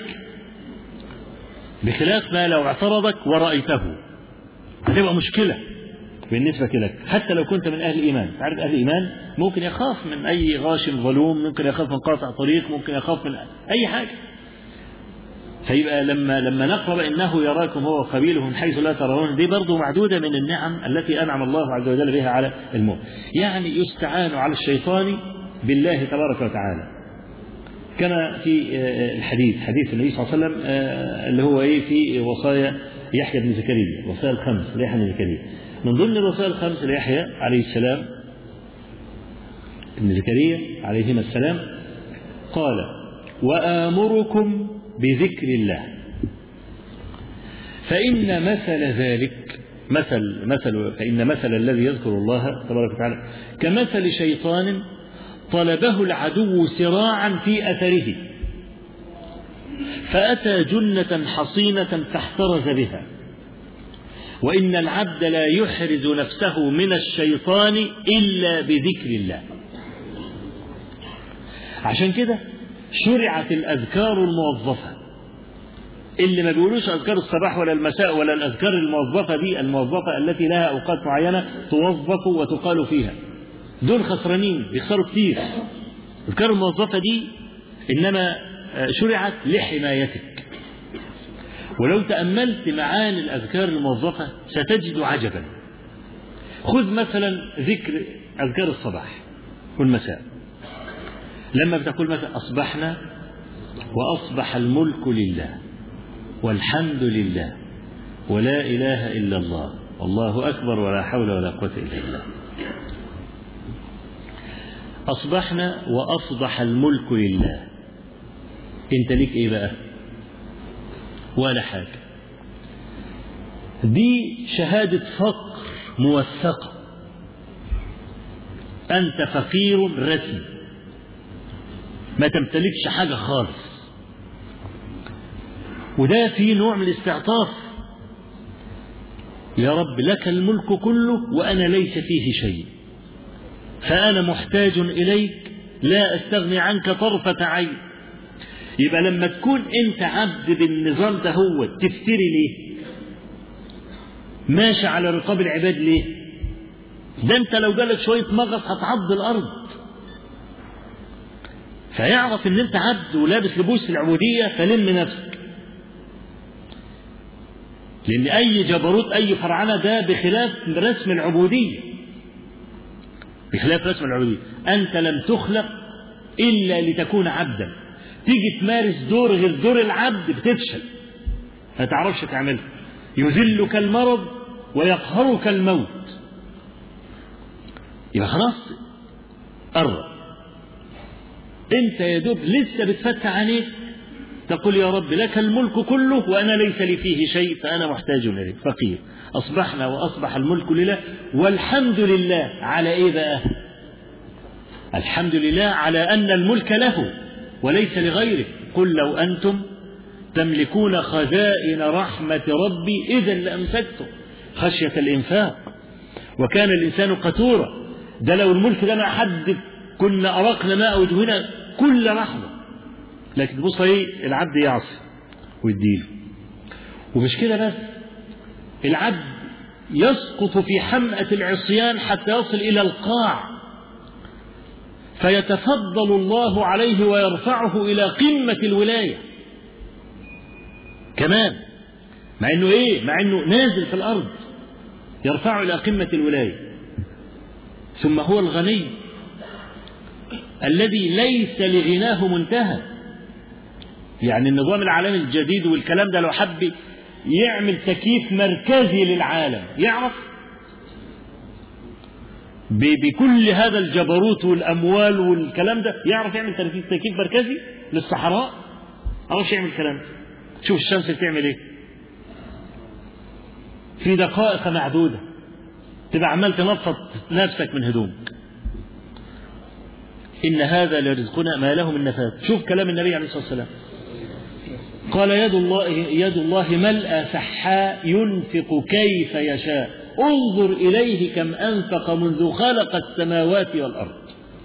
Speaker 2: بخلاف ما لو اعترضك ورأيته هتبقى مشكلة بالنسبة لك حتى لو كنت من أهل الإيمان. تعرف أهل الإيمان ممكن يخاف من أي غاشم ظلوم، ممكن يخاف من قاطع طريق، ممكن يخاف من أي حاجة. فيبقى لما نقرأ إنه يراكم هو وقبيله من حيث لا ترون، دي برضو معدودة من النعم التي أنعم الله عز وجل بها على المؤمن. يعني يستعان على الشيطان بالله تبارك وتعالى، كما في الحديث حديث النبي صلى الله عليه وسلم اللي هو في وصايا يحيى بن زكريا، وصايا الخمس ليحيى بن زكريا. من ضمن الوصايا الخمس ليحيى عليه السلام ابن زكريا عليهما السلام قال: وآمركم بذكر الله، فإن مثل ذلك فإن مثل الذي يذكر الله تبارك وتعالى كمثل شيطان طلبه العدو سراعا في أثره، فأتى جنة حصينة فاحترز بها، وإن العبد لا يحرز نفسه من الشيطان إلا بذكر الله. عشان كده شرعت الأذكار الموظفة، اللي ما بيقولوش أذكار الصباح ولا المساء ولا الأذكار الموظفة دي، الموظفة التي لها أوقات معينة توظف وتقال فيها، دول خسرانين بيخسروا كتير. الأذكار الموظفة دي إنما شرعت لحمايتك، ولو تأملت معاني الأذكار الموظفة ستجد عجبا. خذ مثلا ذكر أذكار الصباح والمساء، لما بتقول مثلا أصبحنا وأصبح الملك لله والحمد لله ولا إله إلا الله والله أكبر ولا حول ولا قوة إلا بالله. أصبحنا وأصبح الملك لله، أنت ليك إيه بقى؟ ولا حاجة. دي شهادة فقر موثقة، أنت فقير رسمي ما تمتلكش حاجة خالص، وده في نوع من الاستعطاف. يا رب لك الملك كله وأنا ليس فيه شيء، فأنا محتاج إليك لا أستغني عنك طرفة عين. يبقى لما تكون أنت عبد بالنظام ده هو تفتري ليه؟ ماشي على رقاب العباد ليه؟ ده أنت لو جالك شوية مغص هتعض الأرض. فيعرف أن أنت عبد ولابس لبوس العبودية، فلم نفسك، لأن أي جبروت أي فرعنة ده بخلاف رسم العبودية، بخلاف رسم العبودية. أنت لم تخلق إلا لتكون عبدا، تيجي تمارس دور غير دور العبد بتفشل، ما تعرفش تعمله، يذلك المرض ويقهرك الموت. يبقى خلاص قرب، انت يا دوب لسه بتفتح عينيك تقول يا رب لك الملك كله وأنا ليس لي فيه شيء فأنا محتاج إليك فقير. أصبحنا وأصبح الملك لله والحمد لله. على إيه بقى؟ الحمد لله على أن الملك له وليس لغيره. قل لو أنتم تملكون خزائن رحمة ربي إذا لأمسكتم خشية الإنفاق وكان الإنسان قتورا. ده لو الملك ده مع حد كنا أرقنا ماء وجهنا كل لحظة، لكن تبص ايه العبد يعصي ويديله. ومش كده بس، العبد يسقط في حمأة العصيان حتى يصل إلى القاع، فيتفضل الله عليه ويرفعه إلى قمة الولاية كمان، مع انه ايه؟ مع انه نازل في الأرض يرفعه إلى قمة الولاية. ثم هو الغني الذي ليس لغناه منتهى. يعني النظام العالمي الجديد والكلام ده لو حب يعمل تكييف مركزي للعالم يعرف بكل هذا الجبروت والأموال والكلام ده، يعرف يعمل تكييف مركزي للصحراء؟ عرفش يعمل الكلام ده. شوف الشمس بتعمل ايه في دقائق معدودة، تبقى عمال تنفض نفسك من هدومك. إن هذا لرزقنا ما له من نفاذ. شوف كلام النبي عليه الصلاة والسلام، قال يد الله ملأ سحاء ينفق كيف يشاء، انظر إليه كم أنفق منذ خلق السماوات والأرض.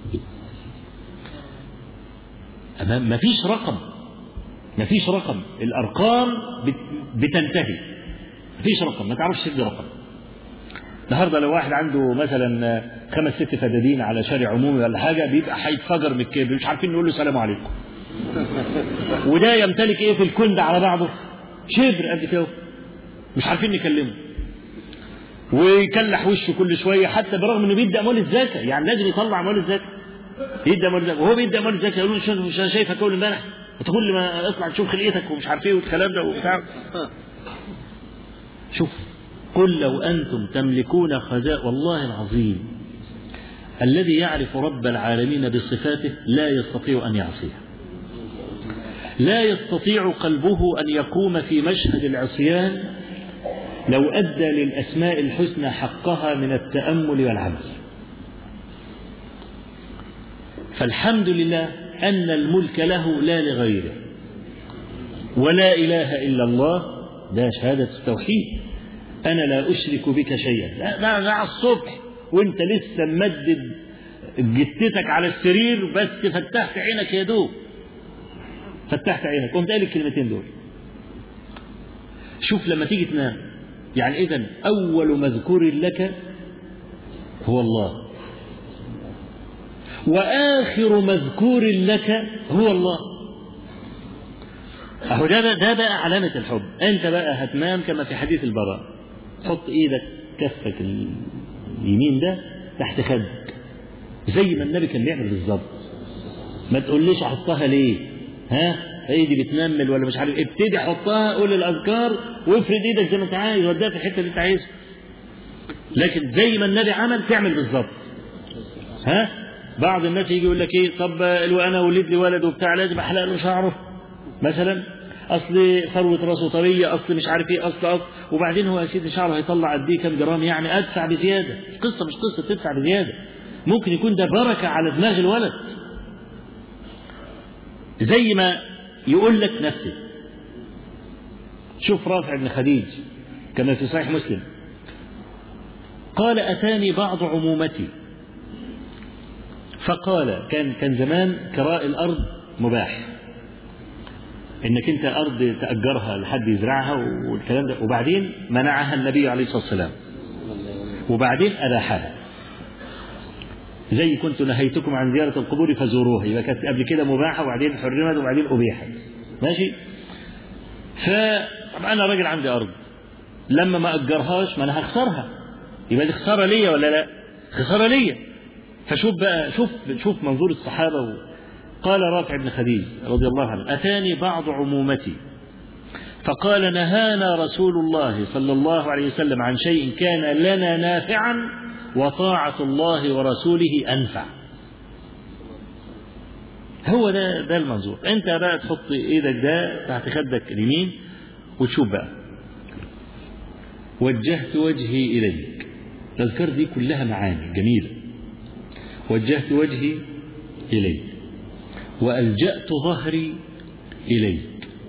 Speaker 2: ما فيش رقم، الأرقام بتنتهي، ما فيش رقم، ما تعرفش تدي رقم. النهارده لو واحد عنده مثلا 5-6 فدادين على شارع عمومي ولا حاجة بيبقى هيتفجر من الكبر، مش عارفين نقول له السلام عليكم. وده يمتلك ايه في الكون ده على بعضه؟ شبر قد كده، مش عارفين نكلمه، ويكلح وشه كل شويه، حتى برغم انه بيدي اموال الزكاه، يعني لازم يطلع اموال الزكاه، يدي اموال الزكاه، وهو بيدي اموال الزكاه يقولوا له مش انا شايفك اول امبارح وتقول لي ما اطلع تشوف خلقتك ومش عارف ايه والكلام ده وبتاع. شوف، قل لو انتم تملكون خزائن، والله العظيم الذي يعرف رب العالمين بصفاته لا يستطيع ان يعصيه، لا يستطيع قلبه أن يقوم في مشهد العصيان لو أدى للأسماء الحسنى حقها من التأمل والعمل. فالحمد لله أن الملك له لا لغيره، ولا إله إلا الله، ده شهادة التوحيد. أنا لا أشرك بك شيئا، ده على الصبح وانت لسه ممدد جتتك على السرير بس فتحت عينك يا دوب، فتحت عينك قمت قايل الكلمتين دول. شوف لما تيجي تنام، يعني إذن أول مذكور لك هو الله، وآخر مذكور لك هو الله. أهو ده بقى علامة الحب. أنت بقى هتنام كما في حديث البراء، حط إيدك كفك اليمين ده تحت خدك زي ما النبي كان بيعمل بالظبط. ما تقوليش أحطها ليه، ايدي بتنمل ولا مش عارف، ابتدي حطها، قول الأذكار وافرد ايدك زي ما انت عايز، وديها في الحتة اللي انت عايزها، لكن زي ما النبي عمل تعمل بالظبط. بعض الناس يجي يقول لك ايه، طب انا ولد لي ولد وبتاع لازم احلق له شعره مثلا، اصل ثروة راسه طرية، اصل مش عارف ايه، اصل وبعدين هو يا سيدي شعره هيطلع قد ايه كام جرام، يعني ادفع بزيادة. قصة مش قصة تدفع بزيادة، ممكن يكون ده بركة على دماغ الولد، زي ما يقول لك نفسه. شوف رافع بن خديج كما في صحيح مسلم قال أتاني بعض عمومتي فقال، كان زمان كراء الأرض مباح، إنك أنت أرض تأجرها لحد يزرعها والكلام ده، وبعدين منعها النبي عليه الصلاة والسلام، وبعدين أباحها، زي كنت نهيتكم عن زيارة القبور فزوروها، يبقى كانت قبل كده مباحة وبعدين حرمت وبعدين أبيحت، ماشي. فطبعا أنا راجل عندي أرض، لما ما أجرهاش ما أنا هخسرها، يبقى دي خسارة ليا ولا لا؟ خسارة ليا. فشوف بقى، شوف منظور الصحابة. قال رافع بن خديج رضي الله عنه أتاني بعض عمومتي فقال نهانا رسول الله صلى الله عليه وسلم عن شيء كان لنا نافعا وطاعة الله ورسوله أنفع. هو ده المنظور. أنت بقى تحط إيدك ده تحت خدك اليمين وتشوف بقى، وجهت وجهي إليك. الأذكار دي كلها معاني جميلة. وجهت وجهي إليك وألجأت ظهري إليك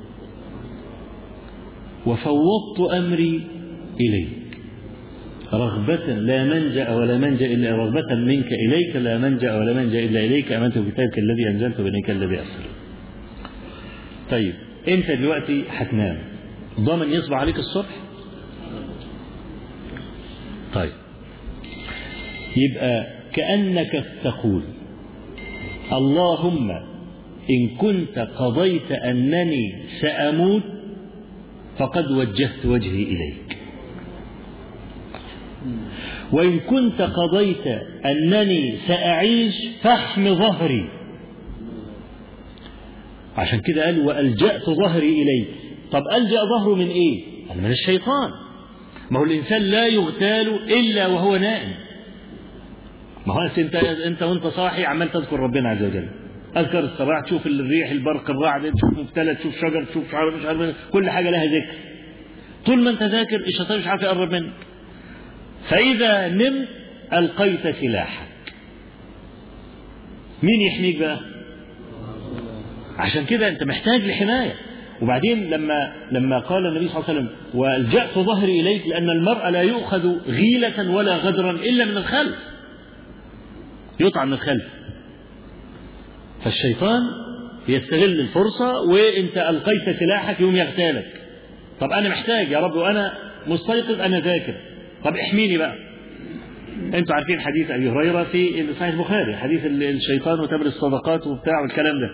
Speaker 2: وفوضت أمري إليك، رغبة لا منجأ ولا منجأ إلا رغبة منك إليك، لا منجأ ولا منجأ إلا إليك، آمنت بكتابك الذي أنزلت وبنيك الذي أرسل. طيب أنت دلوقتي هتنام، ضامن يصبح عليك الصبح؟ طيب يبقى كأنك تقول اللهم إن كنت قضيت أنني سأموت فقد وجهت وجهي إليك، وإن كنت قضيت أنني سأعيش فاحم ظهري عشان كده قال وألجأت ظهري إليك. طب ألجأ ظهره من إيه؟ قال من الشيطان. ما هو الإنسان لا يغتال إلا وهو نائم. ما هو أنت وأنت صاحي عمال تذكر ربنا عز وجل، أذكر الصباح، تشوف الريح، البرق، الرعد، تشوف مبتلى، تشوف شجر، تشوف مش عارف، كل حاجة لها ذكر. طول ما أنت ذاكر الشيطان مش عارف يقرب منك. فإذا نمت ألقيت سلاحك. مين يحميك بقى؟ عشان كده أنت محتاج لحماية. وبعدين لما قال النبي صلى الله عليه وسلم وألجأت ظهري إليك، لأن المرء لا يؤخذ غيلة ولا غدرا إلا من الخلف، يطعن من الخلف. فالشيطان يستغل الفرصة، وانت ألقيت سلاحك يوم يغتالك. طب أنا محتاج يا رب وأنا مستيقظ أنا ذاكر، طب احميني بقى. انتوا عارفين حديث أبي هريرة في صحيح البخاري، حديث الشيطان وتبر الصدقات وبتاع والكلام ده.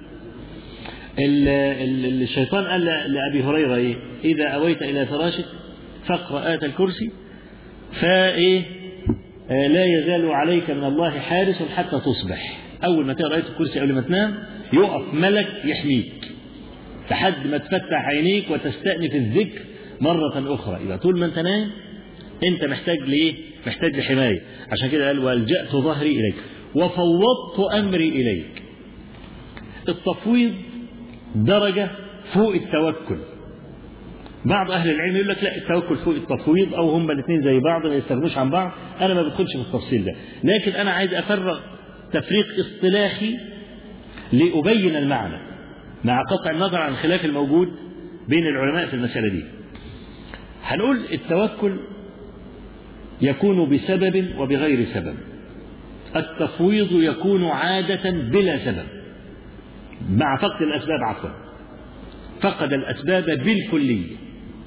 Speaker 2: الشيطان قال لأبي هريرة إيه؟ إذا أويت إلى فراشك فاقرأ آية الكرسي فإيه لا يزال عليك من الله حارس حتى تصبح. أول ما تقرأ آية الكرسي قبل ما تنام يقف ملك يحميك لحد ما تفتح عينيك وتستأنف الذكر مرة أخرى. يبقى طول ما أنت نايم أنت محتاج لإيه؟ محتاج لحماية. عشان كده قال وألجأت ظهري إليك وفوضت أمري إليك. التفويض درجة فوق التوكل. بعض أهل العلم يقول لك لا، التوكل فوق التفويض، أو هما الاثنين زي بعض ما يستغنوش عن بعض. أنا ما بدخلش في التفصيل ده، لكن أنا عايز أفرغ تفريق اصطلاحي لأبين المعنى مع قطع النظر عن الخلاف الموجود بين العلماء في المسألة دي. هنقول التوكل يكون بسبب وبغير سبب. التفويض يكون عادة بلا سبب، مع فقد الأسباب، عفوا فقد الأسباب بالكلية.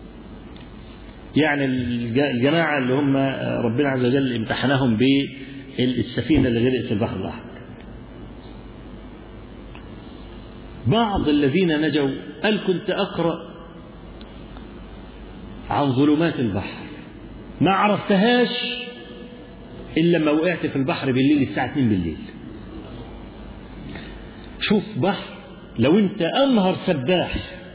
Speaker 2: يعني الجماعة اللي هم ربنا عز وجل امتحنهم بالسفينة اللي غرقت في البحر الأحمر، بعض الذين نجوا قال كنت أقرأ عن ظلمات البحر ما عرفتهاش إلا لما وقعت في البحر بالليل الساعة 2 بالليل. شوف بحر، لو انت أمهر سباح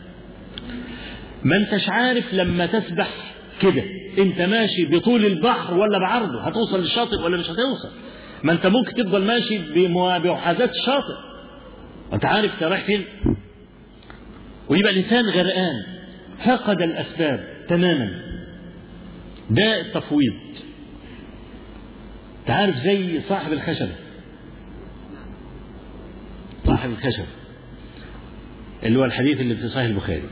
Speaker 2: ما انتش عارف لما تسبح كده انت ماشي بطول البحر ولا بعرضه، هتوصل للشاطئ ولا مش هتوصل. ما انت ممكن تفضل ماشي بمحاذاة الشاطئ انت عارف انت رايح فين. ويبقى الإنسان غرقان فقد الأسباب تماما. ده التفويض. تعرف زي صاحب الخشبة، صاحب الخشبة اللي هو الحديث اللي في صحيح البخاري.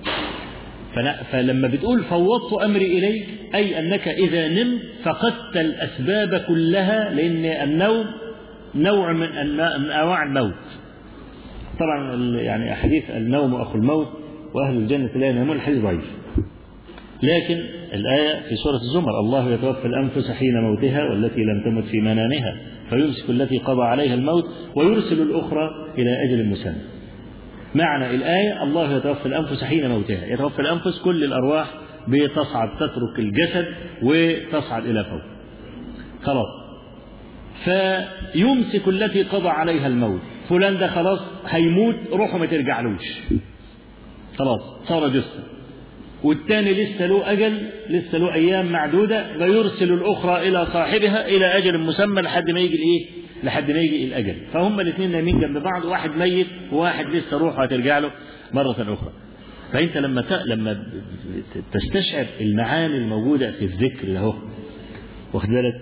Speaker 2: فلما بتقول فوضت أمري إليك أي أنك إذا نمت فقدت الأسباب كلها، لأن النوم نوع من أنواع الموت. طبعا يعني أحاديث النوم أخو الموت وأهل الجنة لا ينامون الحديث ضعيف، لكن الآية في سورة الزمر الله يتوفى الأنفس حين موتها والتي لم تمت في منامها فيمسك التي قضى عليها الموت ويرسل الأخرى إلى أجل مسمى. معنى الآية الله يتوفى الأنفس حين موتها، يتوفى الأنفس كل الأرواح بتصعد تترك الجسد وتصعد إلى فوق خلاص. فيمسك التي قضى عليها الموت، فلان ده خلاص هيموت روحه ما ترجعلوش خلاص صار جثة، والتاني لسه له أجل، لسه له أيام معدودة، فيرسل الأخرى إلى صاحبها إلى أجل مسمى لحد ما يجي الإيه؟ لحد ما يجي الأجل. فهم الاثنين نايمين جنب بعض، واحد ميت وواحد لسه روحه هترجع له مرة أخرى. فأنت لما تستشعر المعاني الموجودة في الذكر له واخد بالك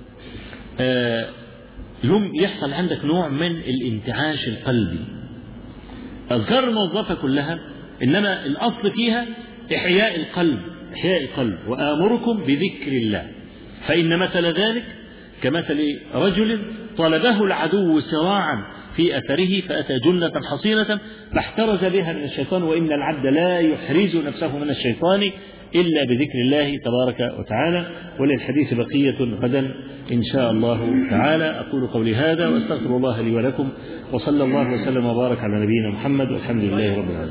Speaker 2: يوم يحصل عندك نوع من الانتعاش القلبي. أذكار الموظفة كلها إنما الأصل فيها إحياء القلب، إحياء القلب. وآمركم بذكر الله فإن مثل ذلك كمثل رجل طلبه العدو سراعا في أثره فأتى جنة حصينة فاحترز بها من الشيطان، وإن العبد لا يحرز نفسه من الشيطان إلا بذكر الله تبارك وتعالى. وللحديث بقية غدا إن شاء الله تعالى. أقول قولي هذا وأستغفر الله لي ولكم، وصلى الله وسلم وبارك على نبينا محمد والحمد لله رب العالمين.